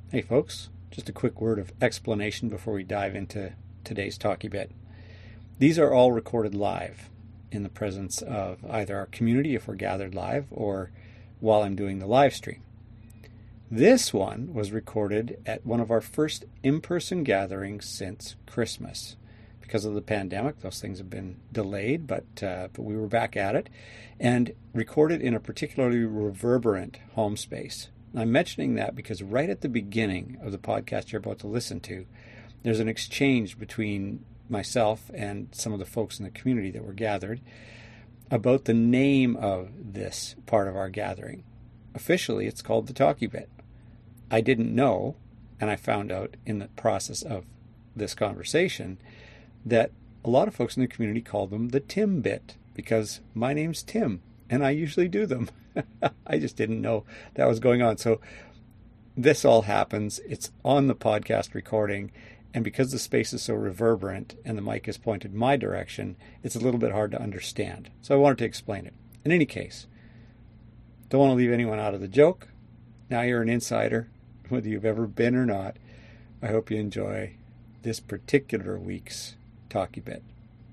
Hey folks, just a quick word of explanation before we dive into today's Talkie Bit. These are all recorded live in the presence of either our community if we're gathered live or while I'm doing the live stream. This one was recorded at one of our first in-person gatherings since Christmas. Because of the pandemic, those things have been delayed, but we were back at it and recorded in a particularly reverberant home space. I'm mentioning that because right at the beginning of the podcast you're about to listen to, there's an exchange between myself and some of the folks in the community that were gathered about the name of this part of our gathering. Officially, it's called the Talkie Bit. I didn't know, and I found out in the process of this conversation, that a lot of folks in the community call them the Tim Bit because my name's Tim, and I usually do them. I just didn't know that was going on. So this all happens. It's on the podcast recording. And because the space is so reverberant and the mic is pointed my direction, it's a little bit hard to understand. So I wanted to explain it. In any case, don't want to leave anyone out of the joke. Now you're an insider, whether you've ever been or not. I hope you enjoy this particular week's Talkie Bit.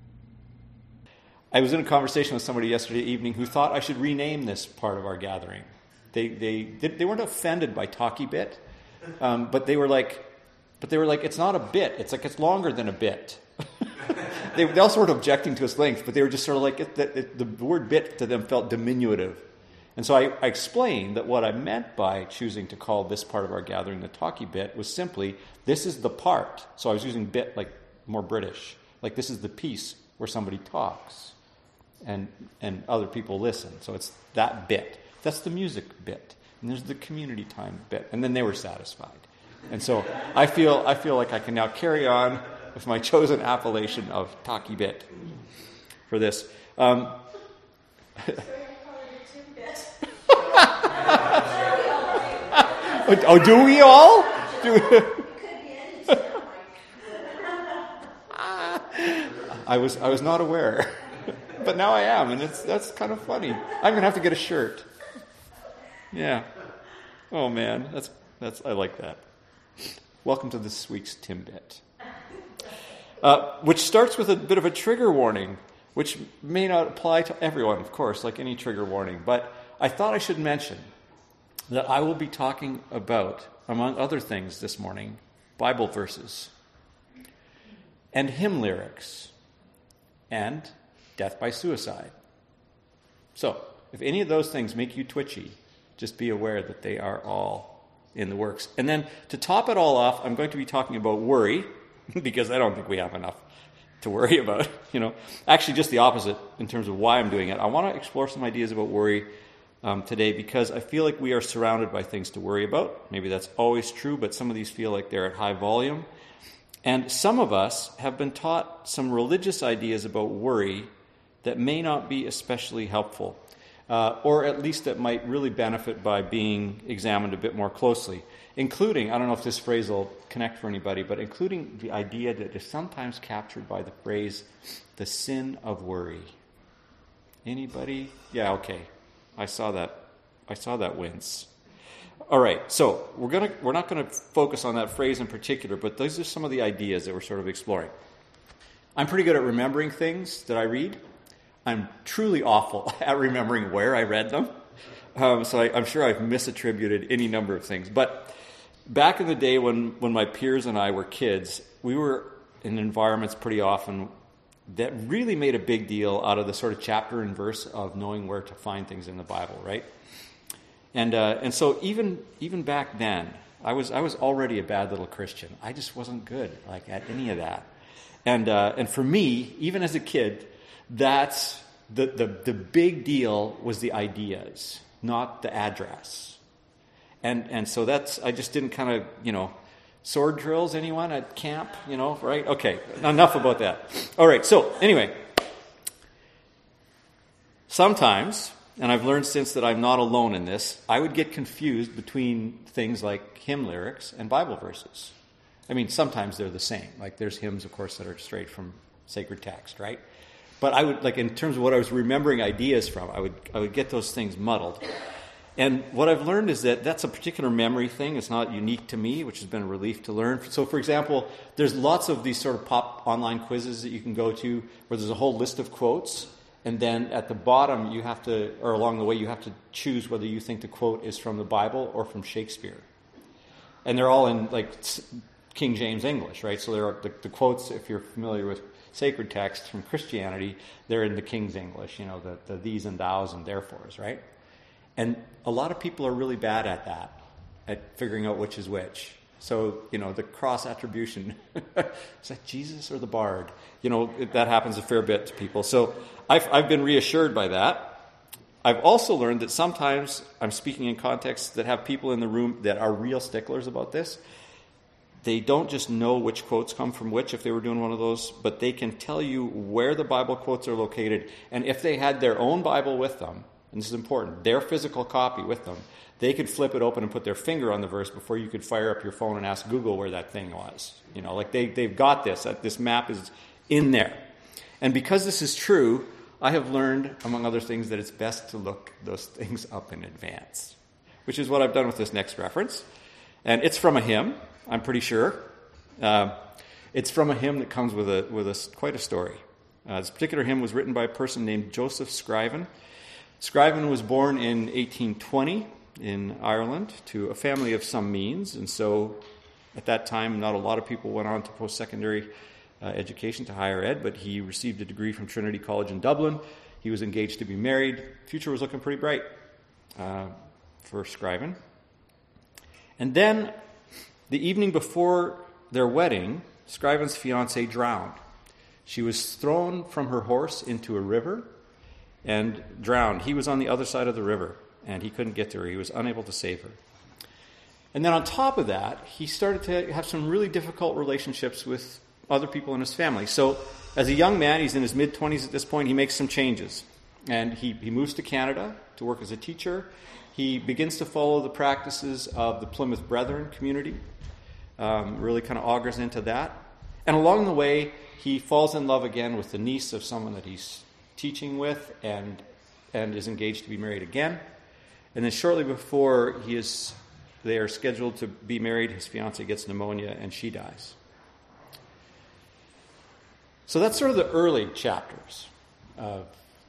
I was in a conversation with somebody yesterday evening who thought I should rename this part of our gathering. They weren't offended by Talkie Bit, but they were like, it's not a bit. It's like it's longer than a bit. They also weren't objecting to its length, but they were just sort of like the word bit to them felt diminutive. And so I explained that what I meant by choosing to call this part of our gathering the Talkie Bit was simply, this is the part. So I was using bit like more British. Like this is the piece where somebody talks and other people listen. So it's that bit. That's the music bit. And there's the community time bit. And then they were satisfied. And so I feel like I can now carry on with my chosen appellation of Talkie Bit for this. Oh, do we all? I was not aware, but now I am, and that's kind of funny. I'm gonna have to get a shirt. Yeah. Oh man, that's I like that. Welcome to this week's Tim Bit, which starts with a bit of a trigger warning, which may not apply to everyone, of course, like any trigger warning. But I thought I should mention that I will be talking about, among other things this morning, Bible verses and hymn lyrics and death by suicide. So, if any of those things make you twitchy, just be aware that they are all in the works. And then, to top it all off, I'm going to be talking about worry, because I don't think we have enough to worry about. Actually, just the opposite in terms of why I'm doing it. I want to explore some ideas about worry today because I feel like we are surrounded by things to worry about. Maybe that's always true, but some of these feel like they're at high volume. And some of us have been taught some religious ideas about worry that may not be especially helpful, or at least that might really benefit by being examined a bit more closely, including, I don't know if this phrase will connect for anybody, but including the idea that is sometimes captured by the phrase, the sin of worry. Anybody? Yeah, okay. I saw that wince. All right, so we're not going to focus on that phrase in particular, but those are some of the ideas that we're sort of exploring. I'm pretty good at remembering things that I read. I'm truly awful at remembering where I read them. So I'm sure I've misattributed any number of things. But back in the day when my peers and I were kids, we were in environments pretty often that really made a big deal out of the sort of chapter and verse of knowing where to find things in the Bible, right? And so even back then, I was already a bad little Christian. I just wasn't good at any of that. And for me, even as a kid, that's the big deal was the ideas, not the address. And so I just didn't kind of, sword drills, anyone at camp, right? Okay, enough about that. All right, so anyway, sometimes, and I've learned since that I'm not alone in this, I would get confused between things like hymn lyrics and Bible verses. I mean, sometimes they're the same. Like there's hymns, of course, that are straight from sacred text, right? But I would, in terms of what I was remembering ideas from, I would get those things muddled. And what I've learned is that that's a particular memory thing. It's not unique to me, which has been a relief to learn. So, for example, there's lots of these sort of pop online quizzes that you can go to where there's a whole list of quotes. And then at the bottom, you have to, or along the way, you have to choose whether you think the quote is from the Bible or from Shakespeare. And they're all in, like, King James English, right? So there are the quotes, if you're familiar with sacred texts from Christianity, they're in the King's English, the these and thous and therefores, right? And a lot of people are really bad at that, at figuring out which is which. So, the cross attribution, is that Jesus or the bard? That happens a fair bit to people. So I've been reassured by that. I've also learned that sometimes I'm speaking in contexts that have people in the room that are real sticklers about this. They don't just know which quotes come from which if they were doing one of those, but they can tell you where the Bible quotes are located. And if they had their own Bible with them, and this is important, their physical copy with them, they could flip it open and put their finger on the verse before you could fire up your phone and ask Google where that thing was. They've got this map is in there. And because this is true, I have learned, among other things, that it's best to look those things up in advance, which is what I've done with this next reference. And it's from a hymn, I'm pretty sure. It's from a hymn that comes with quite a story. This particular hymn was written by a person named Joseph Scriven. Scriven was born in 1820 in Ireland to a family of some means, and so at that time not a lot of people went on to post-secondary education, to higher ed, but he received a degree from Trinity College in Dublin. He was engaged to be married. Future was looking pretty bright for Scriven. And then the evening before their wedding, Scriven's fiancée drowned. She was thrown from her horse into a river and drowned. He was on the other side of the river, and he couldn't get to her. He was unable to save her. And then on top of that, he started to have some really difficult relationships with other people in his family. So as a young man, he's in his mid-20s at this point, he makes some changes. And he moves to Canada to work as a teacher. He begins to follow the practices of the Plymouth Brethren community, really kind of augurs into that. And along the way, he falls in love again with the niece of someone that he's teaching with and is engaged to be married again. And then shortly before they are scheduled to be married, his fiancée gets pneumonia and she dies. So that's sort of the early chapters of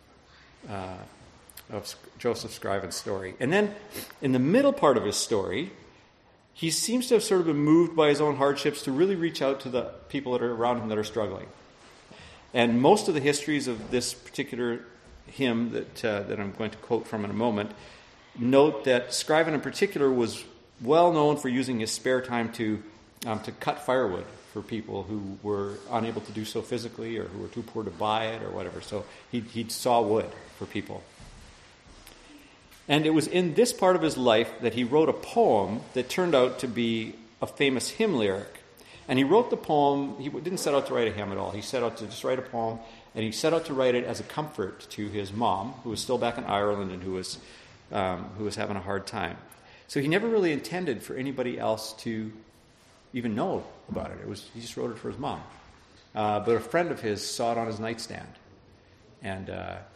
Joseph Scriven's story. And then in the middle part of his story, he seems to have sort of been moved by his own hardships to really reach out to the people that are around him that are struggling. And most of the histories of this particular hymn that I'm going to quote from in a moment note that Scriven in particular was well known for using his spare time to cut firewood for people who were unable to do so physically or who were too poor to buy it or whatever. So he'd saw wood for people. And it was in this part of his life that he wrote a poem that turned out to be a famous hymn lyric. And he wrote the poem, he didn't set out to write a hymn at all. He set out to just write a poem, and he set out to write it as a comfort to his mom, who was still back in Ireland and who was having a hard time. So he never really intended for anybody else to even know about it. He just wrote it for his mom. But a friend of his saw it on his nightstand, and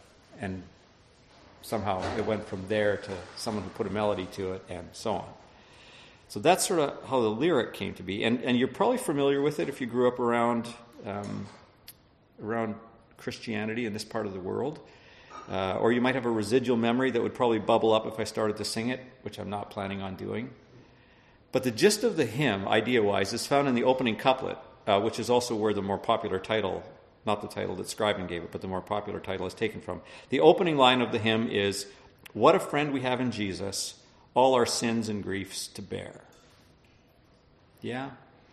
somehow it went from there to someone who put a melody to it, and so on. So that's sort of how the lyric came to be. And you're probably familiar with it if you grew up around Christianity in this part of the world. Or you might have a residual memory that would probably bubble up if I started to sing it, which I'm not planning on doing. But the gist of the hymn, idea-wise, is found in the opening couplet, which is also where the more popular title, not the title that Scriven gave it, but the more popular title is taken from. The opening line of the hymn is, "What a friend we have in Jesus, all our sins and griefs to bear." Yeah?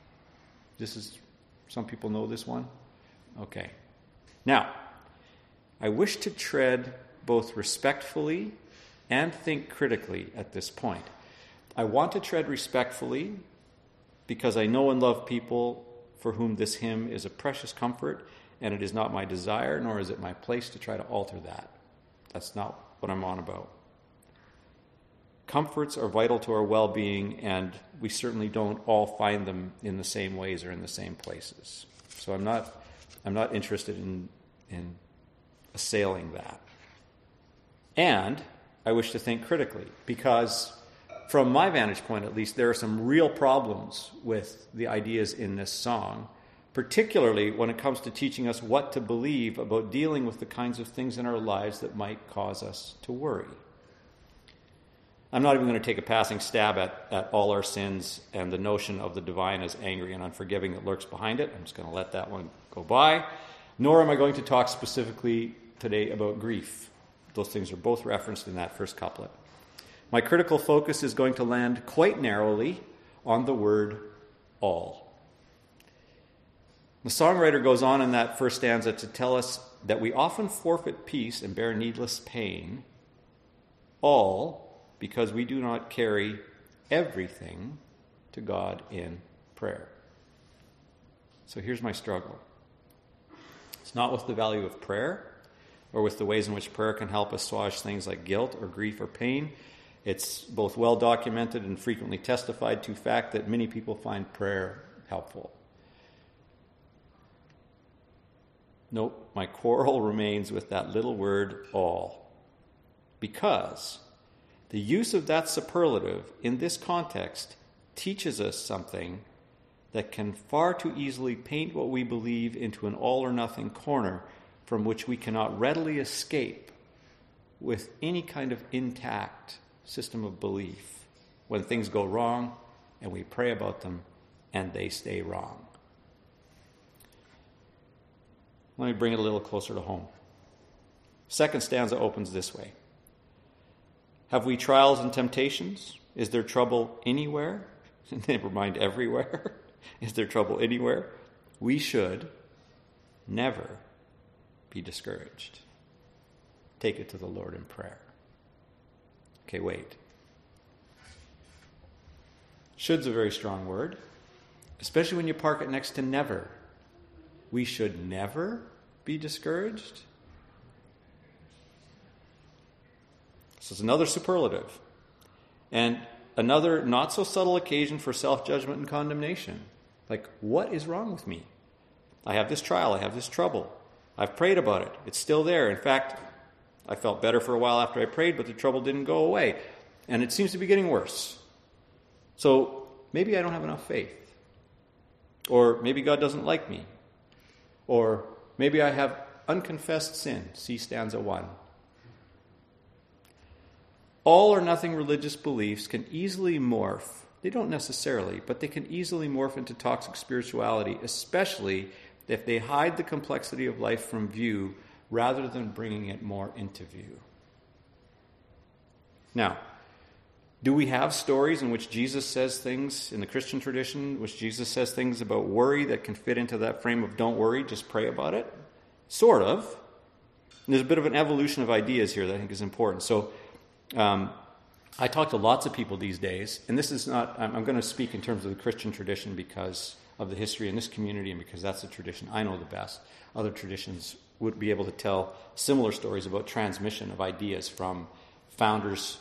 Some people know this one? Okay. Now, I wish to tread both respectfully and think critically at this point. I want to tread respectfully because I know and love people for whom this hymn is a precious comfort, and it is not my desire, nor is it my place to try to alter that. That's not what I'm on about. Comforts are vital to our well-being, and we certainly don't all find them in the same ways or in the same places. So I'm not interested in assailing that. And I wish to think critically, because from my vantage point at least, there are some real problems with the ideas in this song, particularly when it comes to teaching us what to believe about dealing with the kinds of things in our lives that might cause us to worry. I'm not even going to take a passing stab at all our sins and the notion of the divine as angry and unforgiving that lurks behind it. I'm just going to let that one go by. Nor am I going to talk specifically today about grief. Those things are both referenced in that first couplet. My critical focus is going to land quite narrowly on the word all. The songwriter goes on in that first stanza to tell us that we often forfeit peace and bear needless pain, all because we do not carry everything to God in prayer. So here's my struggle. It's not with the value of prayer or with the ways in which prayer can help assuage things like guilt or grief or pain. It's both well documented and frequently testified to fact that many people find prayer helpful. Nope, my quarrel remains with that little word all. Because the use of that superlative in this context teaches us something that can far too easily paint what we believe into an all-or-nothing corner from which we cannot readily escape with any kind of intact system of belief when things go wrong and we pray about them and they stay wrong. Let me bring it a little closer to home. Second stanza opens this way. Have we trials and temptations? Is there trouble anywhere? Never mind everywhere. Is there trouble anywhere? We should never be discouraged. Take it to the Lord in prayer. Okay, wait. Should's a very strong word, especially when you park it next to never. We should never be discouraged. This is another superlative. And another not so subtle occasion for self-judgment and condemnation. Like, what is wrong with me? I have this trial, I have this trouble. I've prayed about it. It's still there. In fact, I felt better for a while after I prayed, but the trouble didn't go away. And it seems to be getting worse. So maybe I don't have enough faith. Or maybe God doesn't like me. Or maybe I have unconfessed sin. See stanza 1. All or nothing religious beliefs can easily morph. They don't necessarily, but they can easily morph into toxic spirituality, especially if they hide the complexity of life from view rather than bringing it more into view. Now, do we have stories in which Jesus says things, in the Christian tradition, which Jesus says things about worry that can fit into that frame of don't worry, just pray about it? Sort of. And there's a bit of an evolution of ideas here that I think is important. So, I talk to lots of people these days, and this is not, I'm going to speak in terms of the Christian tradition because of the history in this community and because that's the tradition I know the best. Other traditions would be able to tell similar stories about transmission of ideas from founders'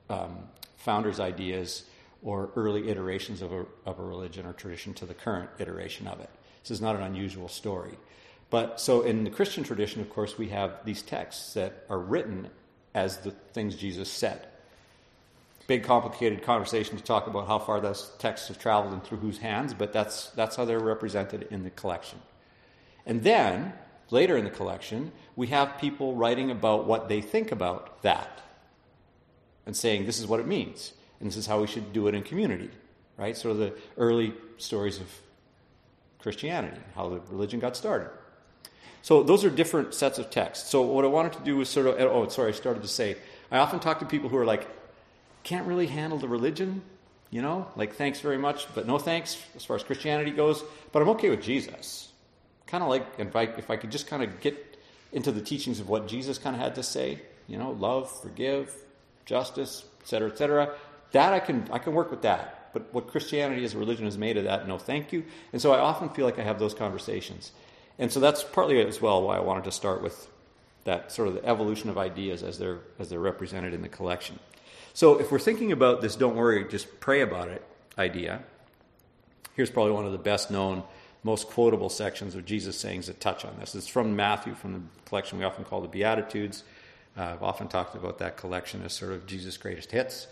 ideas or early iterations of a religion or tradition to the current iteration of it. This is not an unusual story. But so in the Christian tradition, of course, we have these texts that are written as the things Jesus said. Big, complicated conversation to talk about how far those texts have traveled and through whose hands, but that's how they're represented in the collection. And then, later in the collection, we have people writing about what they think about that and saying, this is what it means, and this is how we should do it in community, right? Sort of the early stories of Christianity, how the religion got started. So those are different sets of texts. So what I wanted to do was I started to say, I often talk to people who are like, can't really handle the religion, like thanks very much, but no thanks as far as Christianity goes, but I'm okay with Jesus. Kind of like, if I could just kind of get into the teachings of what Jesus kind of had to say, love, forgive, justice, etc., that I can work with that. But what Christianity as a religion is made of that, no thank you. And so I often feel like I have those conversations. And so that's partly as well why I wanted to start with that sort of the evolution of ideas as they're represented in the collection. So if we're thinking about this don't worry, just pray about it idea, here's probably one of the best known, most quotable sections of Jesus' sayings that touch on this. It's from Matthew, from the collection we often call the Beatitudes. I've often talked about that collection as sort of Jesus' greatest hits.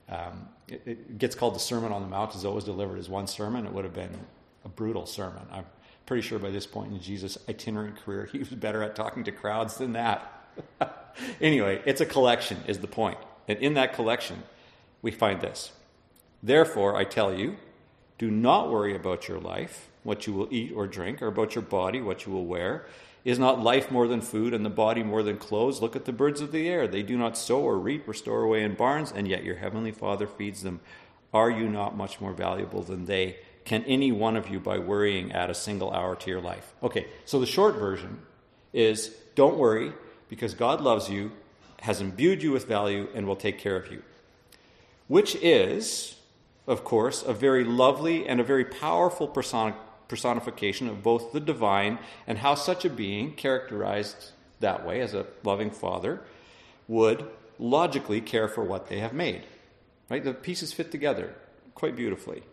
It gets called the Sermon on the Mount, as though it was delivered as one sermon. It would have been a brutal sermon. I'm pretty sure by this point in Jesus' itinerant career, he was better at talking to crowds than that. Anyway, it's a collection, is the point. And in that collection, we find this. Therefore, I tell you, do not worry about your life, what you will eat or drink, or about your body, what you will wear. Is not life more than food, and the body more than clothes? Look at the birds of the air. They do not sow or reap or store away in barns, and yet your heavenly Father feeds them. Are you not much more valuable than they? Can any one of you, by worrying, add a single hour to your life? Okay, so the short version is, don't worry, because God loves you, has imbued you with value, and will take care of you. Which is, of course, a very lovely and a very powerful personification of both the divine and how such a being, characterized that way as a loving father, would logically care for what they have made. Right? The pieces fit together quite beautifully.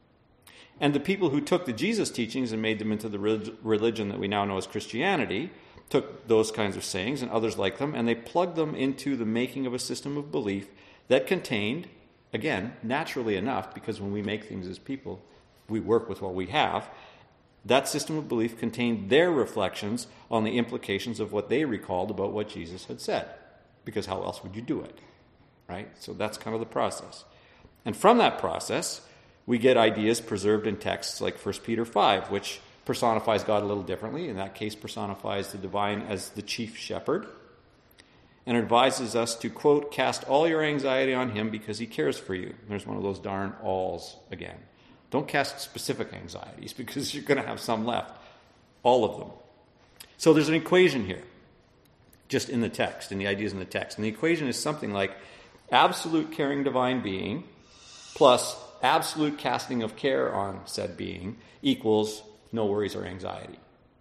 And the people who took the Jesus teachings and made them into the religion that we now know as Christianity took those kinds of sayings and others like them, and they plugged them into the making of a system of belief that contained, again, naturally enough, because when we make things as people, we work with what we have, that system of belief contained their reflections on the implications of what they recalled about what Jesus had said. Because how else would you do it? Right? So that's kind of the process. And from that process, we get ideas preserved in texts like 1 Peter 5, which personifies God a little differently. In that case, personifies the divine as the chief shepherd, and advises us to, quote, cast all your anxiety on him because he cares for you. There's one of those darn alls again. Don't cast specific anxieties because you're going to have some left. All of them. So there's an equation here, just in the text, and the ideas in the text. And the equation is something like absolute caring divine being plus absolute casting of care on said being equals no worries or anxiety.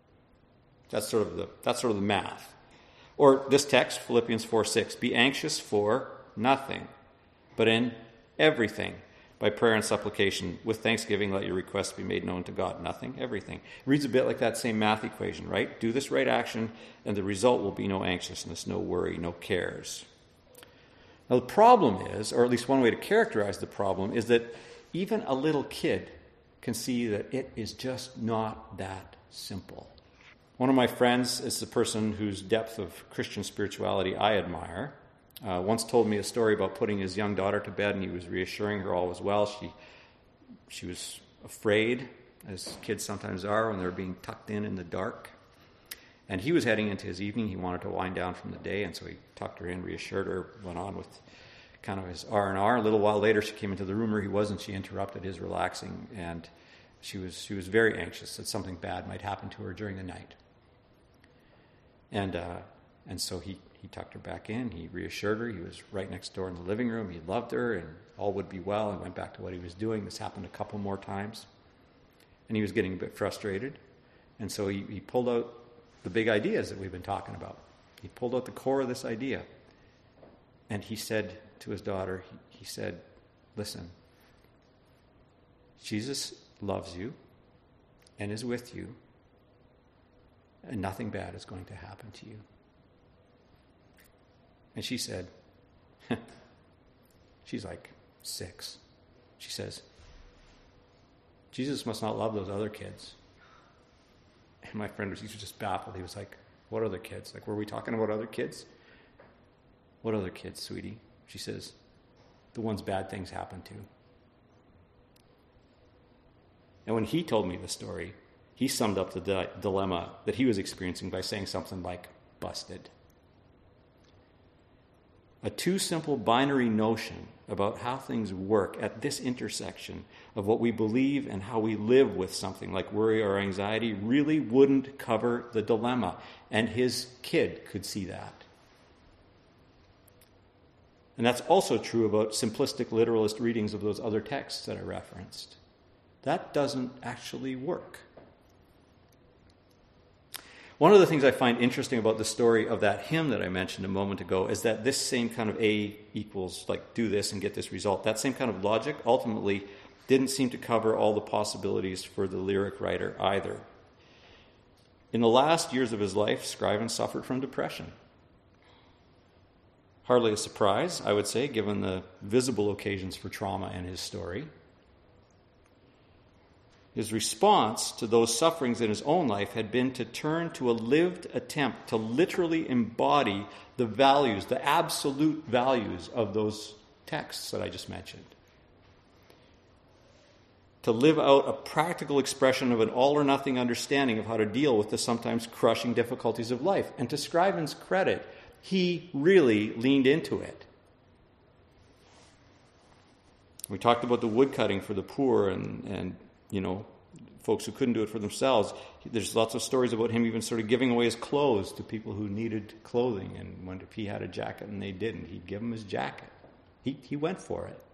That's sort of the math. Or this text, Philippians 4:6, be anxious for nothing, but in everything, by prayer and supplication, with thanksgiving, let your requests be made known to God. Nothing, everything. It reads a bit like that same math equation, right? Do this right action, and the result will be no anxiousness, no worry, no cares. Now the problem is, or at least one way to characterize the problem, is that even a little kid can see that it is just not that simple. One of my friends is the person whose depth of Christian spirituality I admire. Once told me a story about putting his young daughter to bed, and he was reassuring her all was well. She was afraid, as kids sometimes are when they're being tucked in the dark. And he was heading into his evening. He wanted to wind down from the day, and so he tucked her in, reassured her, went on with kind of his R&R. A little while later, she came into the room where he was, and she interrupted his relaxing, and she was very anxious that something bad might happen to her during the night. And so he tucked her back in. He reassured her. He was right next door in the living room. He loved her, and all would be well, and went back to what he was doing. This happened a couple more times. And he was getting a bit frustrated. And so he pulled out the big ideas that we've been talking about. He pulled out the core of this idea. And he said to his daughter, he said, listen, Jesus loves you and is with you, and nothing bad is going to happen to you. And she said, she's like 6. She says, Jesus must not love those other kids. And my friend he was just baffled. He was like, what other kids? Like, were we talking about other kids? What other kids, sweetie? She says, the ones bad things happen to. And when he told me the story, he summed up the dilemma that he was experiencing by saying something like, busted. A too simple binary notion about how things work at this intersection of what we believe and how we live with something like worry or anxiety really wouldn't cover the dilemma. And his kid could see that. And that's also true about simplistic literalist readings of those other texts that I referenced. That doesn't actually work. One of the things I find interesting about the story of that hymn that I mentioned a moment ago is that this same kind of A equals, like, do this and get this result, that same kind of logic ultimately didn't seem to cover all the possibilities for the lyric writer either. In the last years of his life, Scriven suffered from depression. Hardly a surprise, I would say, given the visible occasions for trauma in his story. His response to those sufferings in his own life had been to turn to a lived attempt to literally embody the values, the absolute values of those texts that I just mentioned. To live out a practical expression of an all-or-nothing understanding of how to deal with the sometimes crushing difficulties of life. And to Scriven's credit, he really leaned into it. We talked about the woodcutting for the poor and folks who couldn't do it for themselves. There's lots of stories about him even sort of giving away his clothes to people who needed clothing. And if he had a jacket and they didn't, he'd give them his jacket. He went for it.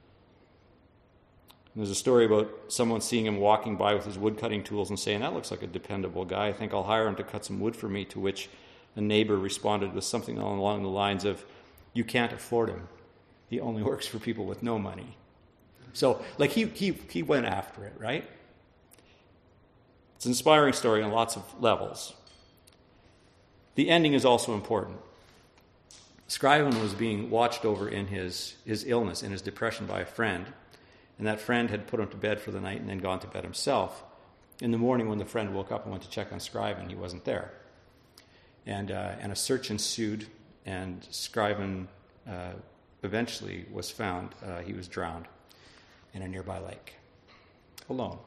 And there's a story about someone seeing him walking by with his woodcutting tools and saying, "That looks like a dependable guy. I think I'll hire him to cut some wood for me," to which a neighbor responded with something along the lines of, "You can't afford him. He only works for people with no money." So, he went after it, right? It's an inspiring story on lots of levels. The ending is also important. Scriven was being watched over in his illness, in his depression, by a friend, and that friend had put him to bed for the night and then gone to bed himself. In the morning, when the friend woke up and went to check on Scriven, he wasn't there. And a search ensued, and Scriven eventually was found. He was drowned in a nearby lake, alone.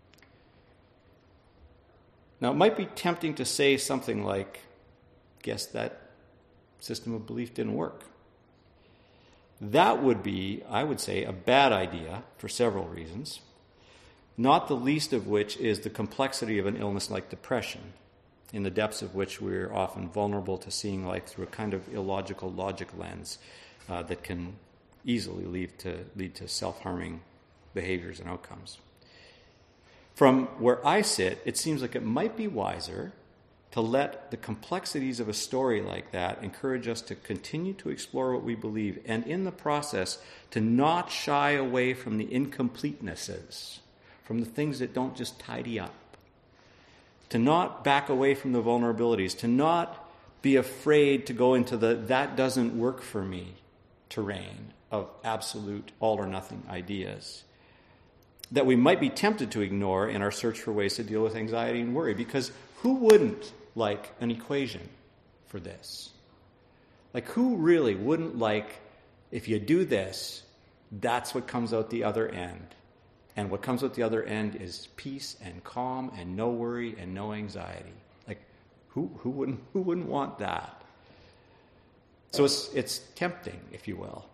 Now, it might be tempting to say something like, "Guess that system of belief didn't work." That would be, I would say, a bad idea for several reasons, not the least of which is the complexity of an illness like depression, in the depths of which we're often vulnerable to seeing life through a kind of illogical logic lens that can easily lead to self-harming behaviors and outcomes. From where I sit, it seems like it might be wiser to let the complexities of a story like that encourage us to continue to explore what we believe, and in the process to not shy away from the incompletenesses, from the things that don't just tidy up, to not back away from the vulnerabilities, to not be afraid to go into the "that doesn't work for me" terrain of absolute all-or-nothing ideas that we might be tempted to ignore in our search for ways to deal with anxiety and worry. Because who wouldn't like an equation for this? Like, who really wouldn't like, if you do this, that's what comes out the other end? And what comes out the other end is peace and calm and no worry and no anxiety. Like, who wouldn't want that? So it's tempting, if you will.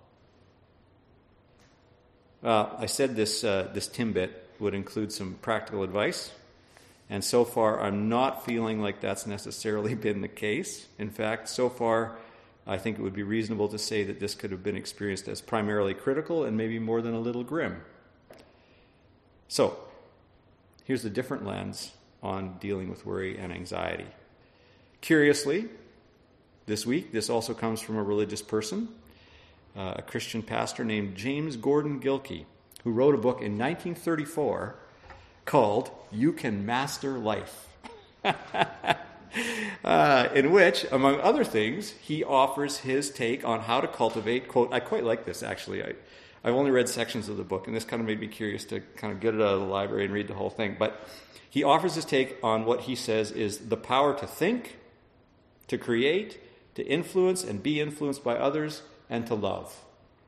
I said this Timbit would include some practical advice, and so far I'm not feeling like that's necessarily been the case. In fact, so far I think it would be reasonable to say that this could have been experienced as primarily critical and maybe more than a little grim. So, here's a different lens on dealing with worry and anxiety. Curiously, this week, this also comes from a religious person, a Christian pastor named James Gordon Gilkey, who wrote a book in 1934 called "You Can Master Life," in which, among other things, he offers his take on how to cultivate, quote, I quite like this actually, I've only read sections of the book, and this kind of made me curious to kind of get it out of the library and read the whole thing, but he offers his take on what he says is the power to think, to create, to influence and be influenced by others, and to love.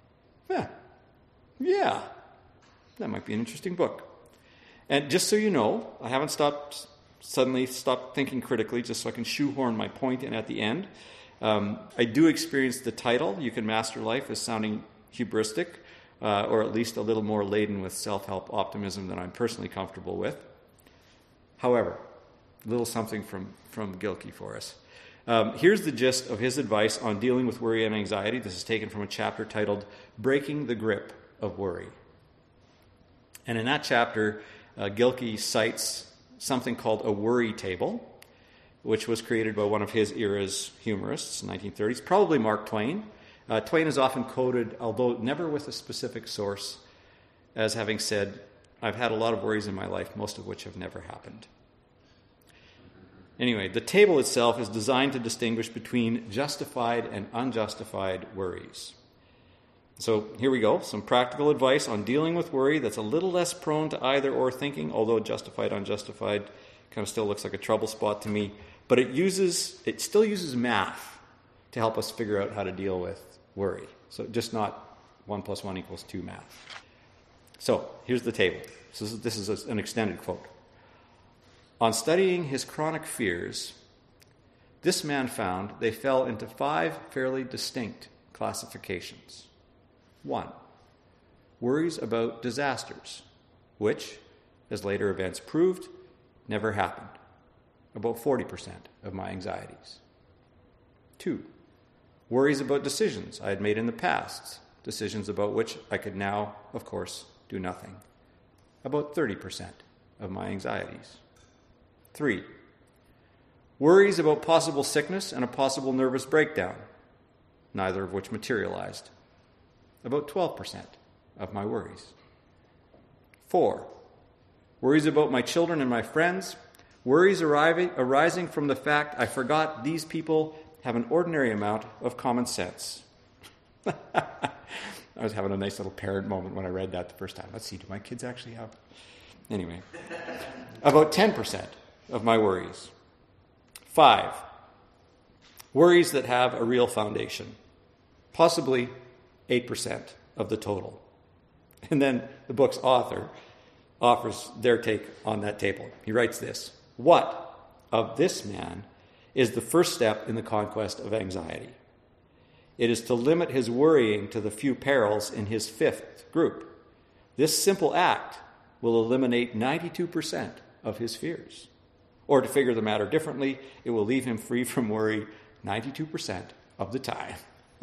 Yeah, that might be an interesting book. And just so you know, I haven't suddenly stopped thinking critically just so I can shoehorn my point in at the end. I do experience the title, "You Can Master Life," as sounding hubristic, or at least a little more laden with self-help optimism than I'm personally comfortable with. However, a little something from Gilkey for us. Here's the gist of his advice on dealing with worry and anxiety. This is taken from a chapter titled "Breaking the Grip of Worry." And in that chapter, Gilkey cites something called a worry table, which was created by one of his era's humorists in the 1930s, probably Mark Twain. Twain is often quoted, although never with a specific source, as having said, "I've had a lot of worries in my life, most of which have never happened." Anyway, the table itself is designed to distinguish between justified and unjustified worries. So here we go, some practical advice on dealing with worry that's a little less prone to either or thinking, although justified, unjustified kind of still looks like a trouble spot to me. But it still uses math to help us figure out how to deal with worry. So just not 1 + 1 = 2 math. So here's the table. So this is an extended quote. On studying his chronic fears, this man found they fell into 5 fairly distinct classifications. 1, worries about disasters, which, as later events proved, never happened. About 40% of my anxieties. 2, worries about decisions I had made in the past, decisions about which I could now, of course, do nothing. About 30% of my anxieties. 3, worries about possible sickness and a possible nervous breakdown, neither of which materialized. About 12% of my worries. 4, worries about my children and my friends, worries arising from the fact I forgot these people have an ordinary amount of common sense. I was having a nice little parent moment when I read that the first time. Let's see, do my kids actually have... Anyway, about 10% of my worries. 5, worries that have a real foundation, possibly 8% of the total. And then the book's author offers their take on that table. He writes this: what of this man is the first step in the conquest of anxiety? It is to limit his worrying to the few perils in his 5th group. This simple act will eliminate 92% of his fears. Or to figure the matter differently, it will leave him free from worry 92% of the time.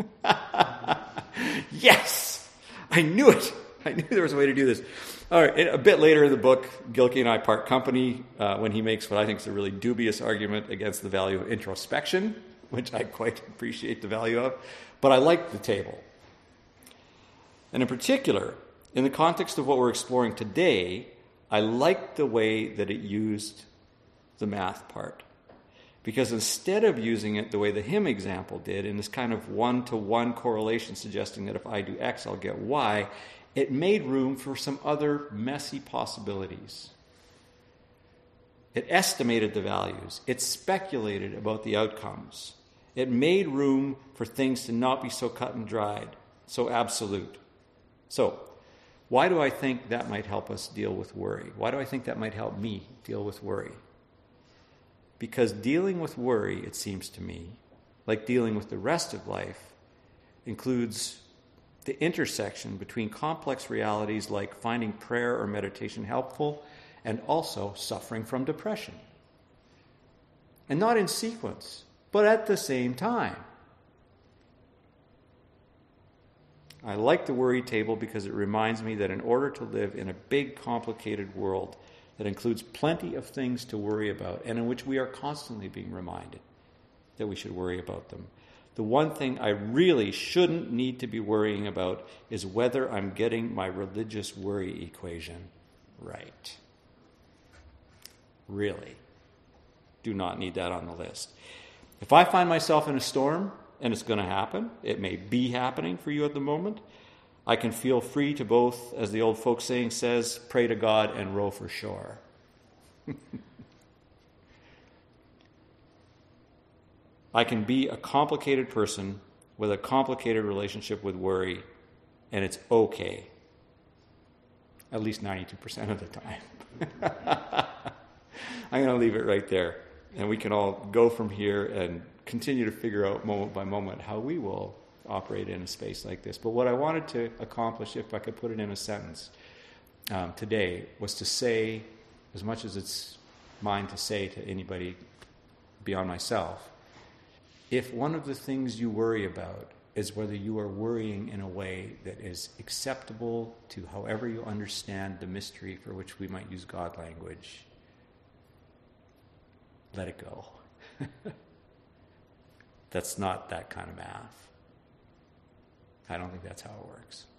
Yes! I knew it! I knew there was a way to do this. All right, a bit later in the book, Gilkey and I part company when he makes what I think is a really dubious argument against the value of introspection, which I quite appreciate the value of, but I like the table. And in particular, in the context of what we're exploring today, I like the way that it used the math part. Because instead of using it the way the hymn example did, in this kind of 1-to-1 correlation suggesting that if I do X, I'll get Y, it made room for some other messy possibilities. It estimated the values. It speculated about the outcomes. It made room for things to not be so cut and dried, so absolute. So, why do I think that might help us deal with worry? Why do I think that might help me deal with worry? Because dealing with worry, it seems to me, like dealing with the rest of life, includes the intersection between complex realities like finding prayer or meditation helpful and also suffering from depression. And not in sequence, but at the same time. I like the worry table because it reminds me that in order to live in a big, complicated world that includes plenty of things to worry about and in which we are constantly being reminded that we should worry about them, the one thing I really shouldn't need to be worrying about is whether I'm getting my religious worry equation right. Really. Do not need that on the list. If I find myself in a storm, and it's going to happen, it may be happening for you at the moment, I can feel free to both, as the old folk saying says, pray to God and row for shore. I can be a complicated person with a complicated relationship with worry, and it's okay. At least 92% of the time. I'm going to leave it right there. And we can all go from here and continue to figure out moment by moment how we will operate in a space like this. But what I wanted to accomplish, if I could put it in a sentence today, was to say, as much as it's mine to say to anybody beyond myself, if one of the things you worry about is whether you are worrying in a way that is acceptable to however you understand the mystery for which we might use God language, let it go. That's not that kind of math. I don't think that's how it works.